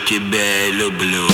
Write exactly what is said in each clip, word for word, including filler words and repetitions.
тебя и люблю.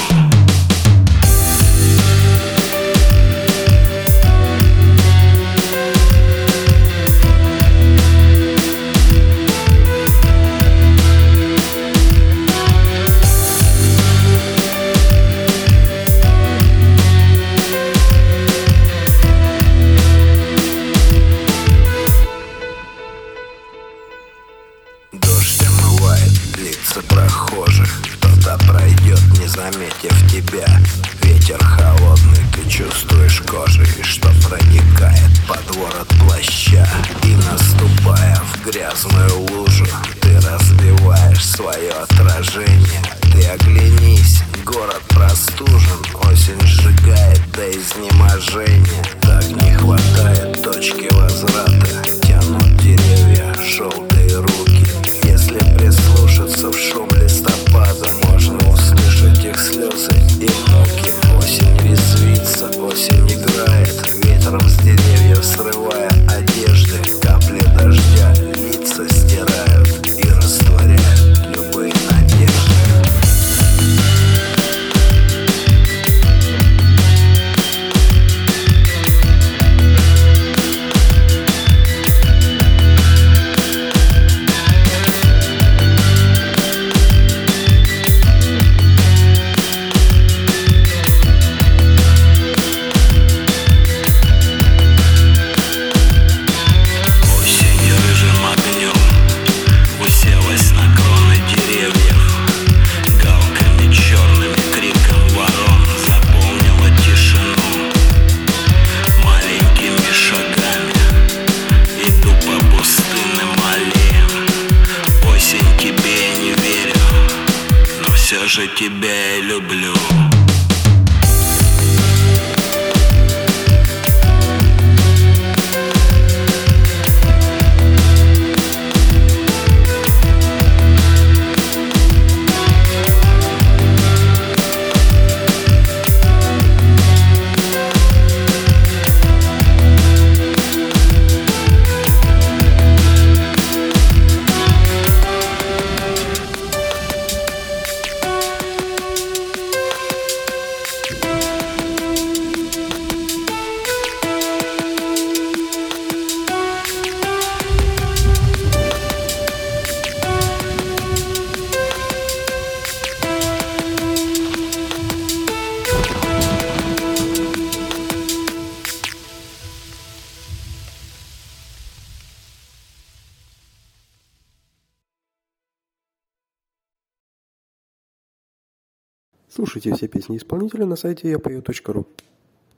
Дождь омывает лица прохожих, кто-то пройдет, не заметив тебя. Ветер холодный, ты чувствуешь кожей, что проникает под ворот плаща. И наступая в грязную лужу, ты разбиваешь свое отражение. Ты оглянись, город простужен, осень сжигает до изнеможения. Так не хватает точки возврата, тянут деревья желтые руки. Если прислушаться в шум листопада, можно услышать их слезы и муки. Осень резвится, осень играет, ветром с деревьев срывая одежды. Капли дождя лица стирают и растворяют любые надежды. Все же тебя и люблю. Слушайте все песни исполнителя на сайте я пою точка ру.